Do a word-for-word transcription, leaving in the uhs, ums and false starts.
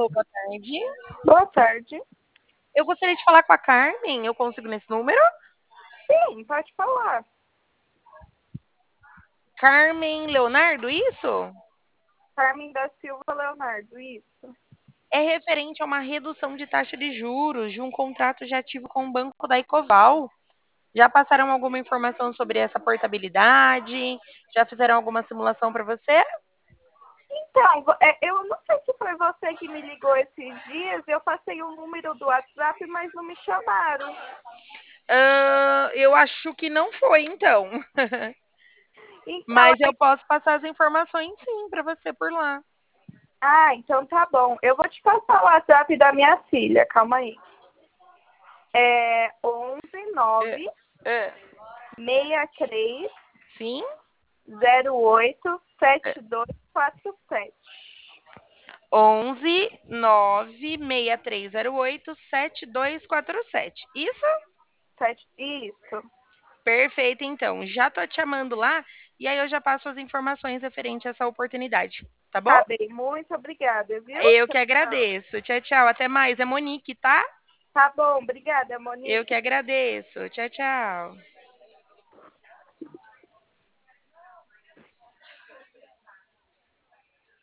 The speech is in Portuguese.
Alô, boa tarde. Boa tarde. Eu gostaria de falar com a Carmen. Eu consigo nesse número? Sim, pode falar. Carmen Leonardo, isso? Carmen da Silva Leonardo, isso. É referente a uma redução de taxa de juros de um contrato já ativo com o Banco da Ecoval. Já passaram alguma informação sobre essa portabilidade? Já fizeram alguma simulação para você? Então, é, eu não sei se foi você que me ligou esses dias, eu passei o número do WhatsApp, mas não me chamaram. Ah, eu acho que não foi, então. Então, Mas eu é- posso passar as informações sim para você por lá. ah, então tá bom. Eu vou te passar o WhatsApp da minha filha, calma aí. É onze É, nove é. sessenta e três Sim? zero oito É. sete dois quatro sete. onze nove seis três zero oito sete dois quatro sete. Isso? Sete, isso. Perfeito, então. Já tô te chamando lá e aí eu já passo as informações referente a essa oportunidade, tá bom? Tá bem, muito obrigada, viu? Eu que Tchau, tchau. agradeço. Tchau, tchau. Até mais. É Monique, tá? Tá bom, obrigada, Eu que Monique. agradeço. Tchau, tchau.